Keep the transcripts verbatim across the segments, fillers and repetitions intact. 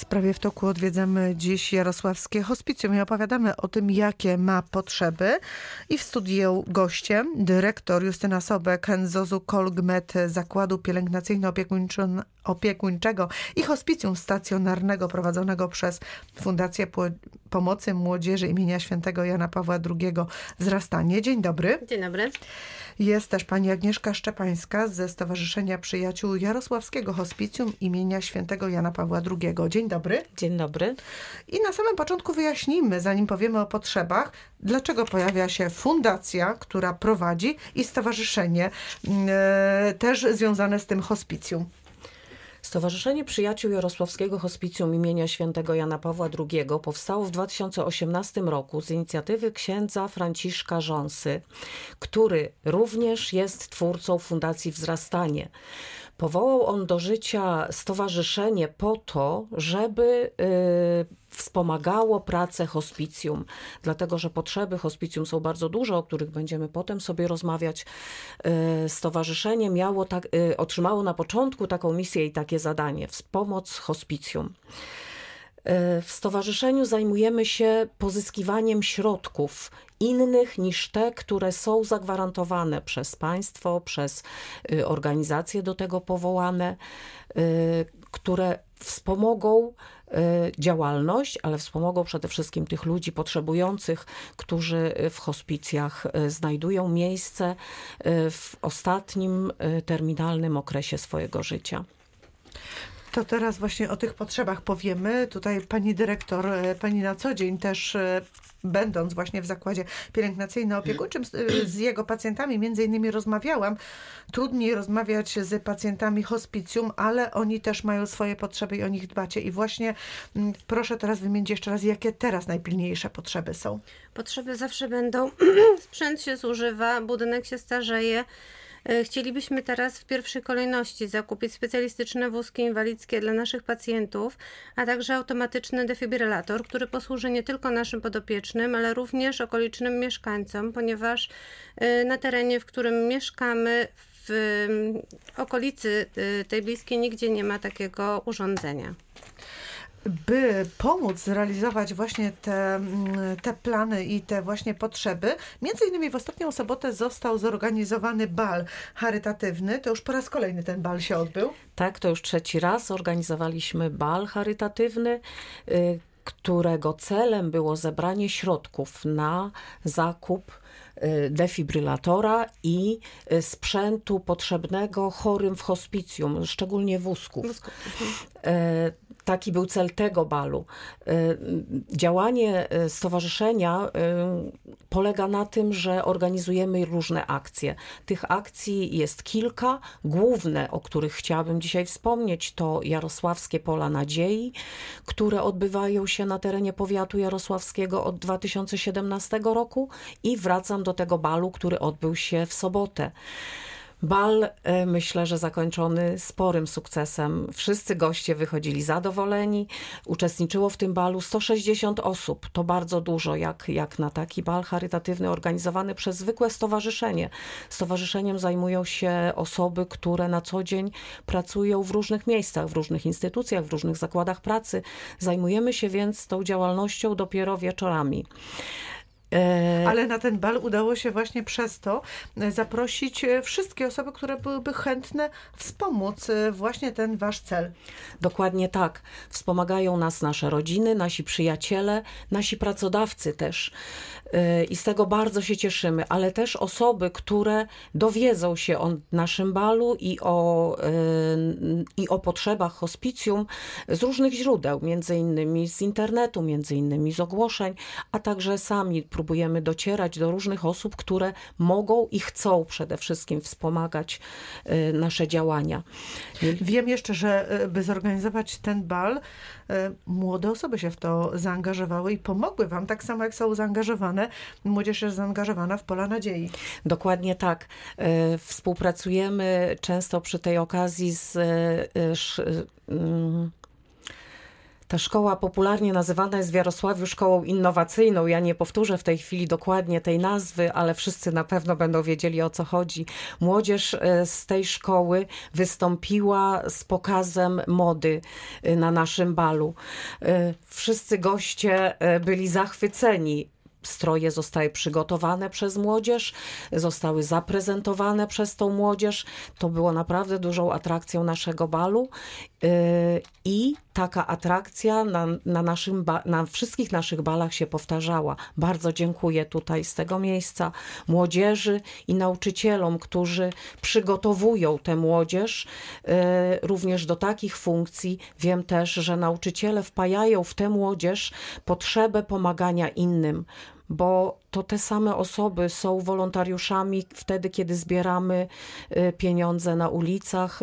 Prawie w toku odwiedzamy dziś Jarosławskie Hospicjum i opowiadamy o tym, jakie ma potrzeby. I w studiu gościem dyrektor Justyna Sobek z Z O Z-u Kolgmed Zakładu Pielęgnacyjno-Opiekuńczego i Hospicjum Stacjonarnego prowadzonego przez Fundację Pomocy Młodzieży imienia Świętego Jana Pawła drugiego Wzrastanie. Dzień dobry. Dzień dobry. Jest też pani Agnieszka Szczepańska ze Stowarzyszenia Przyjaciół Jarosławskiego Hospicjum imienia Świętego Jana Pawła drugiego. Dzień dobry. Dzień dobry. I na samym początku wyjaśnimy, zanim powiemy o potrzebach, dlaczego pojawia się fundacja, która prowadzi, i stowarzyszenie e, też związane z tym hospicjum. Stowarzyszenie Przyjaciół Jarosławskiego Hospicjum imienia Świętego Jana Pawła drugiego powstało w dwa tysiące osiemnastym roku z inicjatywy księdza Franciszka Rząsy, który również jest twórcą Fundacji Wzrastanie. Powołał on do życia stowarzyszenie po to, żeby yy, wspomagało pracę hospicjum, dlatego że potrzeby hospicjum są bardzo duże, o których będziemy potem sobie rozmawiać. Yy, stowarzyszenie miało tak, yy, otrzymało na początku taką misję i takie zadanie: wspomóc hospicjum. W stowarzyszeniu zajmujemy się pozyskiwaniem środków innych niż te, które są zagwarantowane przez państwo, przez organizacje do tego powołane, które wspomogą działalność, ale wspomogą przede wszystkim tych ludzi potrzebujących, którzy w hospicjach znajdują miejsce w ostatnim terminalnym okresie swojego życia. To teraz właśnie o tych potrzebach powiemy. Tutaj pani dyrektor, pani na co dzień też, będąc właśnie w zakładzie pielęgnacyjno-opiekuńczym z, z jego pacjentami, między innymi rozmawiałam. Trudniej rozmawiać z pacjentami hospicjum, ale oni też mają swoje potrzeby i o nich dbacie. I właśnie m, proszę teraz wymienić jeszcze raz, jakie teraz najpilniejsze potrzeby są. Potrzeby zawsze będą. Sprzęt się zużywa, budynek się starzeje. Chcielibyśmy teraz w pierwszej kolejności zakupić specjalistyczne wózki inwalidzkie dla naszych pacjentów, a także automatyczny defibrylator, który posłuży nie tylko naszym podopiecznym, ale również okolicznym mieszkańcom, ponieważ na terenie, w którym mieszkamy, w okolicy tej bliskiej, nigdzie nie ma takiego urządzenia. By pomóc zrealizować właśnie te, te plany i te właśnie potrzeby, między innymi w ostatnią sobotę został zorganizowany bal charytatywny. To już po raz kolejny ten bal się odbył. Tak, to już trzeci raz organizowaliśmy bal charytatywny, y, którego celem było zebranie środków na zakup defibrylatora i sprzętu potrzebnego chorym w hospicjum, szczególnie wózków. Wózków. Taki był cel tego balu. Działanie stowarzyszenia polega na tym, że organizujemy różne akcje. Tych akcji jest kilka. Główne, o których chciałabym dzisiaj wspomnieć, to Jarosławskie Pola Nadziei, które odbywają się na terenie powiatu jarosławskiego od dwa tysiące siedemnastego roku, i wracam do tego balu, który odbył się w sobotę. Bal, myślę, że zakończony sporym sukcesem. Wszyscy goście wychodzili zadowoleni. Uczestniczyło w tym balu sto sześćdziesiąt osób. To bardzo dużo, jak, jak na taki bal charytatywny organizowany przez zwykłe stowarzyszenie. Stowarzyszeniem zajmują się osoby, które na co dzień pracują w różnych miejscach, w różnych instytucjach, w różnych zakładach pracy. Zajmujemy się więc tą działalnością dopiero wieczorami. Ale na ten bal udało się właśnie przez to zaprosić wszystkie osoby, które byłyby chętne wspomóc właśnie ten wasz cel. Dokładnie tak. Wspomagają nas nasze rodziny, nasi przyjaciele, nasi pracodawcy też. I z tego bardzo się cieszymy, ale też osoby, które dowiedzą się o naszym balu i o, i o potrzebach hospicjum z różnych źródeł, między innymi z internetu, między innymi z ogłoszeń, a także sami próbujemy docierać do różnych osób, które mogą i chcą przede wszystkim wspomagać nasze działania. Wiem jeszcze, że by zorganizować ten bal, młode osoby się w to zaangażowały i pomogły wam, tak samo jak są zaangażowane, młodzież jest zaangażowana w Pola Nadziei. Dokładnie tak. Współpracujemy często przy tej okazji z Ta szkoła popularnie nazywana jest w Jarosławiu szkołą innowacyjną. Ja nie powtórzę w tej chwili dokładnie tej nazwy, ale wszyscy na pewno będą wiedzieli, o co chodzi. Młodzież z tej szkoły wystąpiła z pokazem mody na naszym balu. Wszyscy goście byli zachwyceni. Stroje zostały przygotowane przez młodzież, zostały zaprezentowane przez tą młodzież. To było naprawdę dużą atrakcją naszego balu i taka atrakcja na, na, naszym ba- na wszystkich naszych balach się powtarzała. Bardzo dziękuję tutaj z tego miejsca młodzieży i nauczycielom, którzy przygotowują tę młodzież również do takich funkcji. Wiem też, że nauczyciele wpajają w tę młodzież potrzebę pomagania innym, bo to te same osoby są wolontariuszami wtedy, kiedy zbieramy pieniądze na ulicach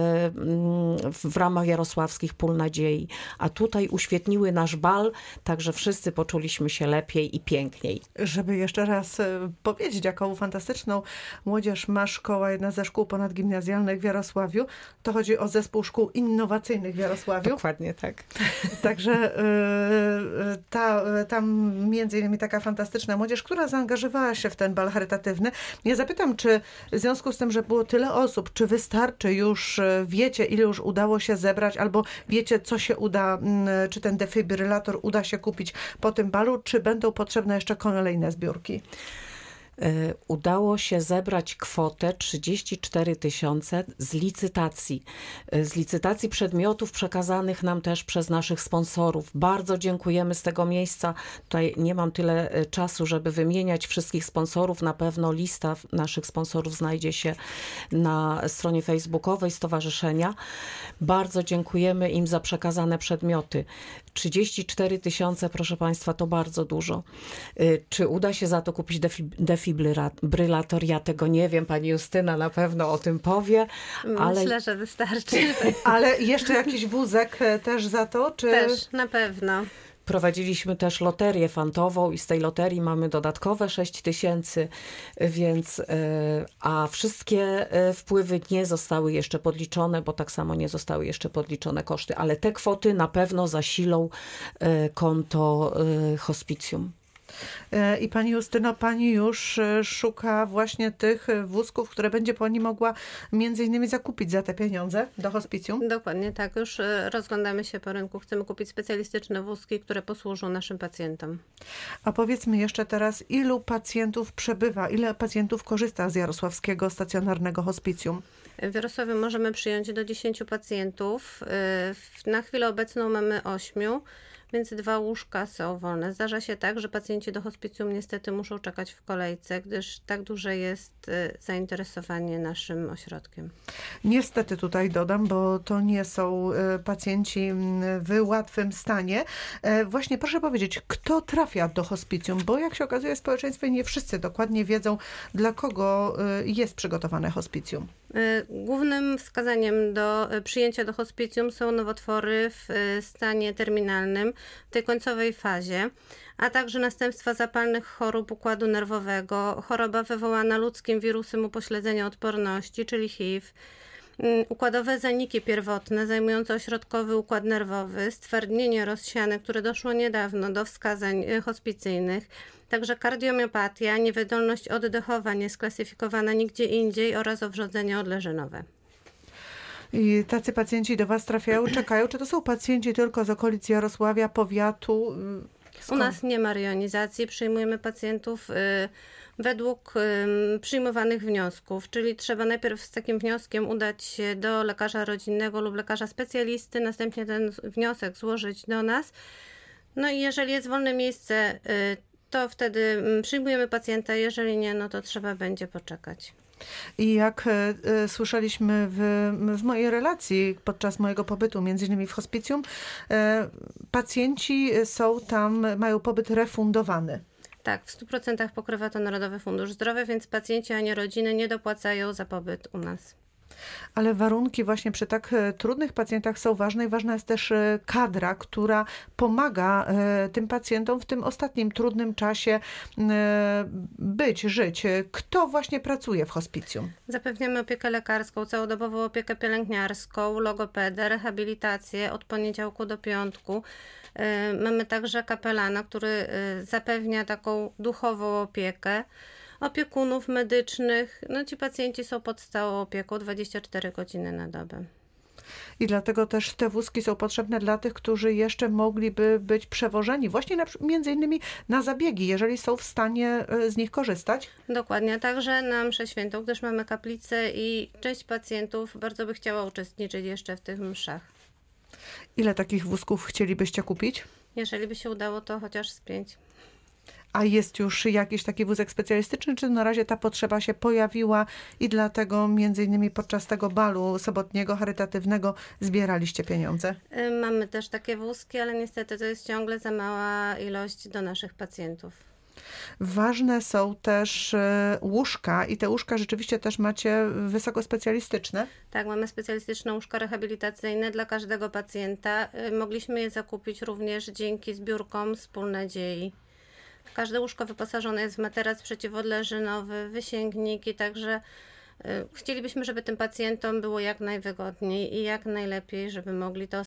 w ramach Jarosławskich Pól Nadziei. A tutaj uświetniły nasz bal, także wszyscy poczuliśmy się lepiej i piękniej. Żeby jeszcze raz powiedzieć, jaką fantastyczną młodzież ma szkoła, jedna ze szkół ponadgimnazjalnych w Jarosławiu, to chodzi o zespół szkół innowacyjnych w Jarosławiu. Dokładnie tak. Także ta, tam między innymi taka fantastyczna młodzież, która zaangażowała się w ten bal charytatywny. Ja zapytam, czy w związku z tym, że było tyle osób, czy wystarczy już, wiecie, ile już udało się zebrać, albo wiecie, co się uda, czy ten defibrylator uda się kupić po tym balu, czy będą potrzebne jeszcze kolejne zbiórki? Udało się zebrać kwotę trzydzieści cztery tysiące z licytacji. Z licytacji przedmiotów przekazanych nam też przez naszych sponsorów. Bardzo dziękujemy z tego miejsca. Tutaj nie mam tyle czasu, żeby wymieniać wszystkich sponsorów. Na pewno lista naszych sponsorów znajdzie się na stronie facebookowej stowarzyszenia. Bardzo dziękujemy im za przekazane przedmioty. trzydzieści cztery tysiące, proszę Państwa, to bardzo dużo. Czy uda się za to kupić defibrylator? Ja tego nie wiem. Pani Justyna na pewno o tym powie. Ale... Myślę, że wystarczy. Ale jeszcze jakiś wózek też za to? Czy... Też, na pewno. Prowadziliśmy też loterię fantową i z tej loterii mamy dodatkowe sześć tysięcy, więc a wszystkie wpływy nie zostały jeszcze podliczone, bo tak samo nie zostały jeszcze podliczone koszty, ale te kwoty na pewno zasilą konto hospicjum. I pani Justyno, pani już szuka właśnie tych wózków, które będzie pani mogła między innymi zakupić za te pieniądze do hospicjum? Dokładnie tak. Już rozglądamy się po rynku. Chcemy kupić specjalistyczne wózki, które posłużą naszym pacjentom. A powiedzmy jeszcze teraz, ilu pacjentów przebywa, ile pacjentów korzysta z Jarosławskiego Stacjonarnego Hospicjum? W Jarosławiu możemy przyjąć do dziesięciu pacjentów. Na chwilę obecną mamy ośmiu. Więc dwa łóżka są wolne. Zdarza się tak, że pacjenci do hospicjum niestety muszą czekać w kolejce, gdyż tak duże jest zainteresowanie naszym ośrodkiem. Niestety tutaj dodam, bo to nie są pacjenci w łatwym stanie. Właśnie proszę powiedzieć, kto trafia do hospicjum, bo jak się okazuje w społeczeństwie nie wszyscy dokładnie wiedzą, dla kogo jest przygotowane hospicjum. Głównym wskazaniem do przyjęcia do hospicjum są nowotwory w stanie terminalnym, w tej końcowej fazie, a także następstwa zapalnych chorób układu nerwowego, choroba wywołana ludzkim wirusem upośledzenia odporności, czyli H I V, układowe zaniki pierwotne zajmujące ośrodkowy układ nerwowy, stwardnienie rozsiane, które doszło niedawno do wskazań hospicyjnych, także kardiomiopatia, niewydolność oddechowa niesklasyfikowana nigdzie indziej oraz owrzodzenie odleżynowe. I tacy pacjenci do Was trafiają, czekają? Czy to są pacjenci tylko z okolic Jarosławia, powiatu? Skąd? U nas nie ma rejonizacji, przyjmujemy pacjentów y, według y, przyjmowanych wniosków, czyli trzeba najpierw z takim wnioskiem udać się do lekarza rodzinnego lub lekarza specjalisty, następnie ten wniosek złożyć do nas. No i jeżeli jest wolne miejsce, y, to wtedy przyjmujemy pacjenta, jeżeli nie, no to trzeba będzie poczekać. I jak y, słyszeliśmy w, w mojej relacji podczas mojego pobytu, między innymi w hospicjum, y, pacjenci są tam, mają pobyt refundowany. Tak, w stu procentach pokrywa to Narodowy Fundusz Zdrowia, więc pacjenci ani rodziny nie dopłacają za pobyt u nas. Ale warunki właśnie przy tak e, trudnych pacjentach są ważne i ważna jest też e, kadra, która pomaga e, tym pacjentom w tym ostatnim trudnym czasie e, być, żyć. Kto właśnie pracuje w hospicjum? Zapewniamy opiekę lekarską, całodobową opiekę pielęgniarską, logopedę, rehabilitację od poniedziałku do piątku. Y, Mamy także kapelana, który y, zapewnia taką duchową opiekę. Opiekunów medycznych. No ci pacjenci są pod stałą opieką dwadzieścia cztery godziny na dobę. I dlatego też te wózki są potrzebne dla tych, którzy jeszcze mogliby być przewożeni właśnie na, przy- między innymi na zabiegi, jeżeli są w stanie e, z nich korzystać. Dokładnie, a także na mszę świętą, gdyż mamy kaplicę i część pacjentów bardzo by chciała uczestniczyć jeszcze w tych mszach. Ile takich wózków chcielibyście kupić? Jeżeli by się udało, to chociaż z pięć. A jest już jakiś taki wózek specjalistyczny, czy na razie ta potrzeba się pojawiła i dlatego między innymi podczas tego balu sobotniego, charytatywnego zbieraliście pieniądze? Y, Mamy też takie wózki, ale niestety to jest ciągle za mała ilość do naszych pacjentów. Ważne są też e, łóżka i te łóżka rzeczywiście też macie wysoko specjalistyczne. Tak, mamy specjalistyczne łóżka rehabilitacyjne dla każdego pacjenta. Y, Mogliśmy je zakupić również dzięki zbiórkom z Pól Nadziei. Każde łóżko wyposażone jest w materac przeciwodleżynowy, wysięgniki, także y, chcielibyśmy, żeby tym pacjentom było jak najwygodniej i jak najlepiej, żeby mogli to